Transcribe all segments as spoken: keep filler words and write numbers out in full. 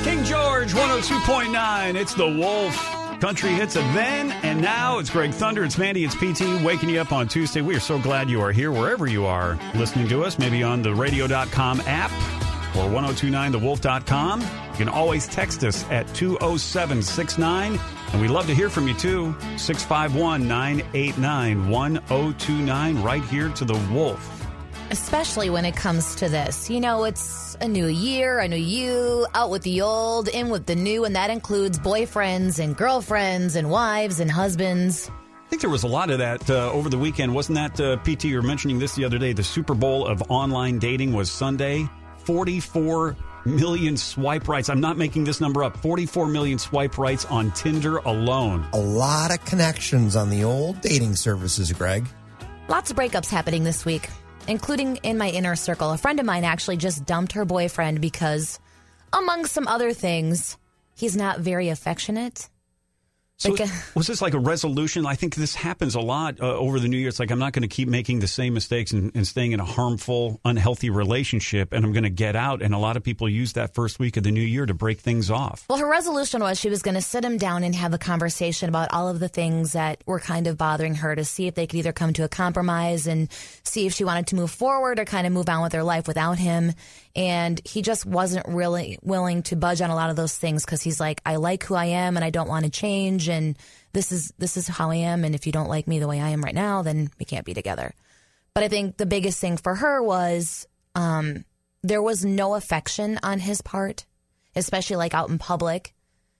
King George, one oh two point nine. It's the Wolf. Country hits of then and now. It's Greg Thunder. It's Mandy. It's P T waking you up on Tuesday. We are so glad you are here wherever you are listening to us. Maybe on the radio dot com app or ten twenty-nine the wolf dot com. You can always text us at two oh seven six nine. And we'd love to hear from you, too. six five one, nine eight nine, one oh two nine, right here to the Wolf. Especially when it comes to this. You know, it's a new year, a new you, out with the old, in with the new, and that includes boyfriends and girlfriends and wives and husbands. I think there was a lot of that uh, over the weekend. Wasn't that, uh, P T, you were mentioning this the other day, the Super Bowl of online dating was Sunday. forty-four million swipe rights. I'm not making this number up. forty-four million swipe rights on Tinder alone. A lot of connections on the old dating services, Greg. Lots of breakups happening this week, including in my inner circle. A friend of mine actually just dumped her boyfriend because, among some other things, he's not very affectionate. So like a, was this like a resolution? I think this happens a lot uh, over the new year. It's like, I'm not going to keep making the same mistakes and, and staying in a harmful, unhealthy relationship, and I'm going to get out. And a lot of people use that first week of the new year to break things off. Well, her resolution was she was going to sit him down and have a conversation about all of the things that were kind of bothering her to see if they could either come to a compromise and see if she wanted to move forward or kind of move on with her life without him. And he just wasn't really willing to budge on a lot of those things because he's like, I like who I am and I don't want to change. And this is this is how I am. And if you don't like me the way I am right now, then we can't be together. But I think the biggest thing for her was um, there was no affection on his part, especially like out in public.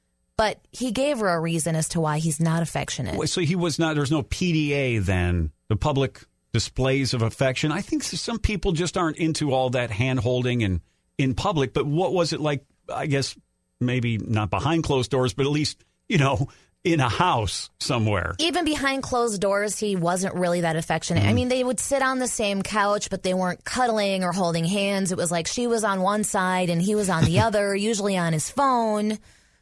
But he gave her a reason as to why he's not affectionate. So he was not, there's no P D A then, the public displays of affection. I think some people just aren't into all that hand-holding and in public. But what was it like, I guess, maybe not behind closed doors, but at least, you know, in a house somewhere? Even behind closed doors, he wasn't really that affectionate. Mm-hmm. I mean, they would sit on the same couch, but they weren't cuddling or holding hands. It was like she was on one side and he was on the other, usually on his phone.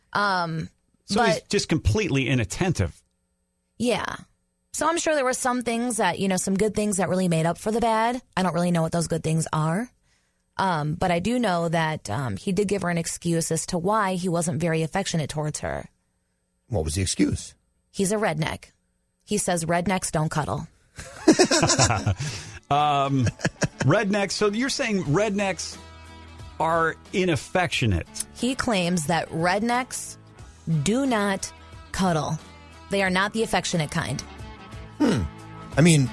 Um, so but, he's just completely inattentive. Yeah. So I'm sure there were some things that, you know, some good things that really made up for the bad. I don't really know what those good things are. Um, but I do know that um, he did give her an excuse as to why he wasn't very affectionate towards her. What was the excuse? He's a redneck. He says rednecks don't cuddle. um, rednecks. So you're saying rednecks are inaffectionate. He claims that rednecks do not cuddle. They are not the affectionate kind. Hmm. I mean,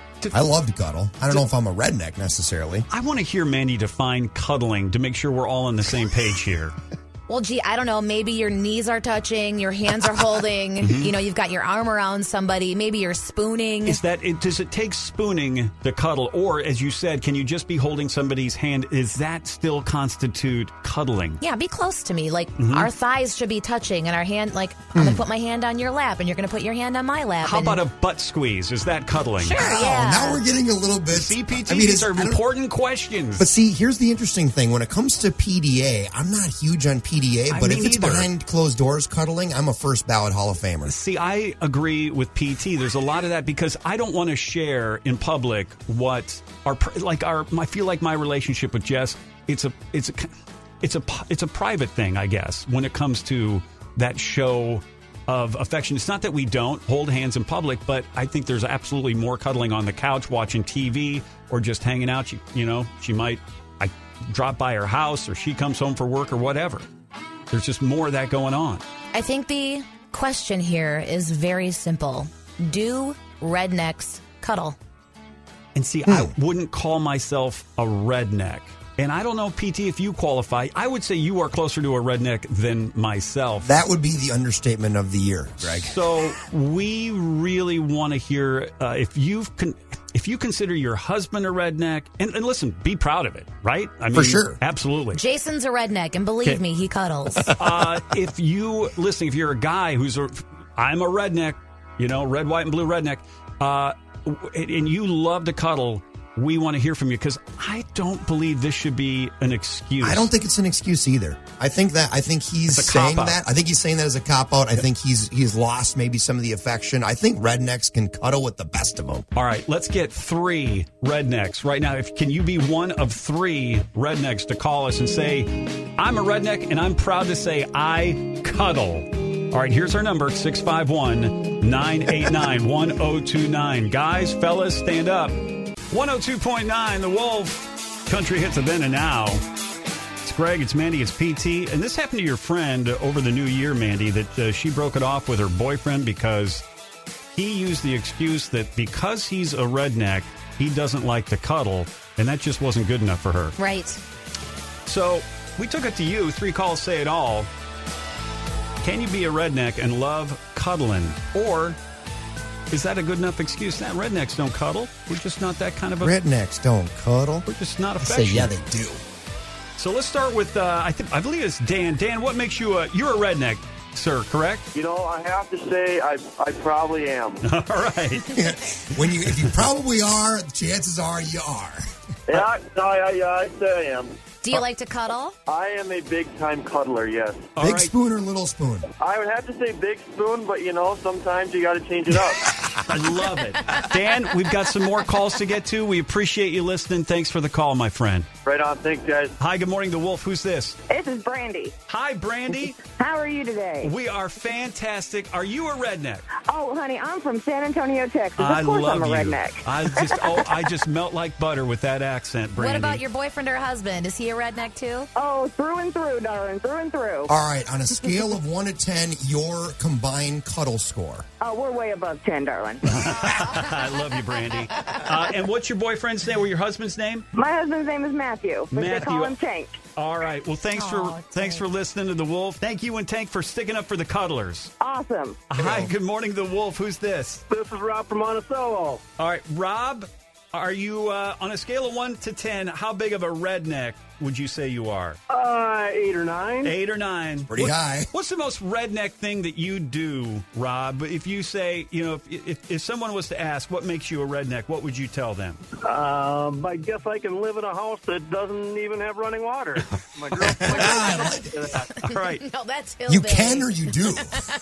I love to cuddle. I don't know if I'm a redneck necessarily. I want to hear Mandy define cuddling to make sure we're all on the same page here. Well, gee, I don't know. Maybe your knees are touching, your hands are holding, mm-hmm. you know, you've got your arm around somebody. Maybe you're spooning. Is that it? Does it take spooning to cuddle? Or, as you said, can you just be holding somebody's hand? Is that still constitute cuddling? Yeah, be close to me. Like, mm-hmm. our thighs should be touching, and our hand, like, I'm going to put my hand on your lap, and you're going to put your hand on my lap. How and... about a butt squeeze? Is that cuddling? Sure, wow, yeah. Now we're getting a little bit... C P T, I mean, these are important questions. But see, here's the interesting thing. When it comes to P D A, I'm not huge on P D A, I but mean, if it's either. behind closed doors cuddling, I'm a first ballot Hall of Famer. See, I agree with P T. There's a lot of that because I don't want to share in public what our like our. I feel like my relationship with Jess. It's a it's a it's a it's a private thing, I guess. When it comes to that show of affection, it's not that we don't hold hands in public, but I think there's absolutely more cuddling on the couch, watching T V, or just hanging out. She, you know, she might I drop by her house, or she comes home for work, or whatever. There's just more of that going on. I think the question here is very simple. Do rednecks cuddle? And see, hmm. I wouldn't call myself a redneck. And I don't know, P T, if you qualify. I would say you are closer to a redneck than myself. That would be the understatement of the year, Greg. So we really want to hear uh, if you've con- if you consider your husband a redneck, and, and listen, be proud of it, right? I mean, for sure. Absolutely. Jason's a redneck, and believe okay. me, he cuddles. uh, if you, listen, if you're a guy who's a, I'm a redneck, you know, red, white, and blue redneck, uh, and you love to cuddle, we want to hear from you because I don't believe this should be an excuse. I don't think it's an excuse either. I think that I think he's It's a saying cop-out. that. I think he's saying that as a cop out. I think he's he's lost maybe some of the affection. I think rednecks can cuddle with the best of them. All right, let's get three rednecks right now. If can you be one of three rednecks to call us and say, I'm a redneck and I'm proud to say I cuddle. All right, here's our number, six five one, nine eight nine, one oh two nine. Guys, fellas, stand up. one oh two point nine, The Wolf. Country hits of then and now. It's Greg, it's Mandy, it's P T. And this happened to your friend over the new year, Mandy, that uh, she broke it off with her boyfriend because he used the excuse that because he's a redneck, he doesn't like to cuddle, and that just wasn't good enough for her. Right. So we took it to you. Three calls say it all. Can you be a redneck and love cuddling? Or is that a good enough excuse? That rednecks don't cuddle. We're just not that kind of a... Rednecks don't cuddle. We're just not I say, affectionate. yeah, they do. So let's start with, uh, I think I believe it's Dan. Dan, what makes you a... You're a redneck, sir, correct? You know, I have to say, I I probably am. All right. When you, if you probably are, chances are you are. Yeah, no, I, yeah, I say I am. Do you like to cuddle? I am a big-time cuddler, yes. All Big right. spoon or little spoon? I would have to say big spoon, but, you know, sometimes you got to change it up. I love it. Dan, we've got some more calls to get to. We appreciate you listening. Thanks for the call, my friend. Right on. Thanks, guys. Hi, good morning, The Wolf. Who's this? This is Brandy. Hi, Brandy. How are you today? We are fantastic. Are you a redneck? Oh, honey, I'm from San Antonio, Texas. Of I course love I'm a you. redneck. I just oh, I just melt like butter with that accent, Brandy. What about your boyfriend or husband? Is he a redneck too? Oh, through and through, darling, through and through. All right, on a scale of one to ten, your combined cuddle score. Oh, we're way above ten, darling. I love you, Brandy. Uh, and what's your boyfriend's name or your husband's name? My husband's name is Matthew, but they Matthew. call him Tank. All right. Well, thanks Aw, for Tank. thanks for listening to The Wolf. Thank you and Tank for sticking up for the cuddlers. Awesome. Hi, good morning, The Wolf. Who's this? This is Rob from Monticello. All right, Rob, are you uh, on a scale of one to ten, how big of a redneck would you say you are? Uh, eight or nine. Eight or nine. Pretty What- high. What's the most redneck thing that you do, Rob? If you say, you know, if, if, if someone was to ask what makes you a redneck, what would you tell them? Um, I guess I can live in a house that doesn't even have running water. My girl, my All right. No, that's You hillbilly. can or you do.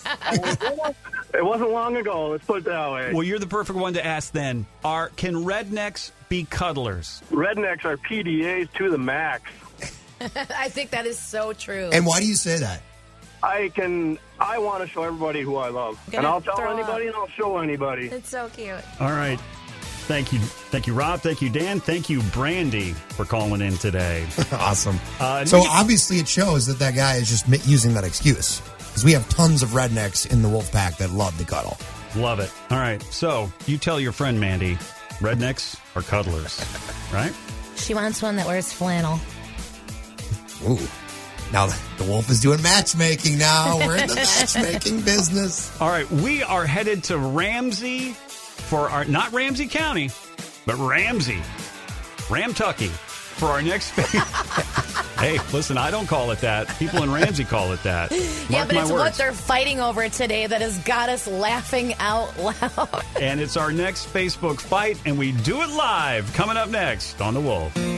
It wasn't long ago. Let's put it that way. Well, you're the perfect one to ask then. Are Can rednecks be cuddlers? Rednecks are P D As to the max. I think that is so true. And why do you say that? I can. I want to show everybody who I love, Gonna and I'll tell throw anybody, up. and I'll show anybody. It's so cute. All right. Thank you. Thank you, Rob. Thank you, Dan. Thank you, Brandy, for calling in today. Awesome. Uh, so you- obviously it shows that that guy is just mi- using that excuse. Because we have tons of rednecks in the wolf pack that love to cuddle. Love it. All right. So you tell your friend, Mandy, rednecks or cuddlers, right? She wants one that wears flannel. Ooh. Now the wolf is doing matchmaking now. We're in the matchmaking business. All right. We are headed to Ramsey for our, not Ramsey County, but Ramsey, Ramtucky for our next phase. Hey, listen, I don't call it that. People in Ramsey call it that. Mark yeah, but my it's words. what they're fighting over today that has got us laughing out loud. And it's our next Facebook fight, and we do it live. Coming up next on The Wolf.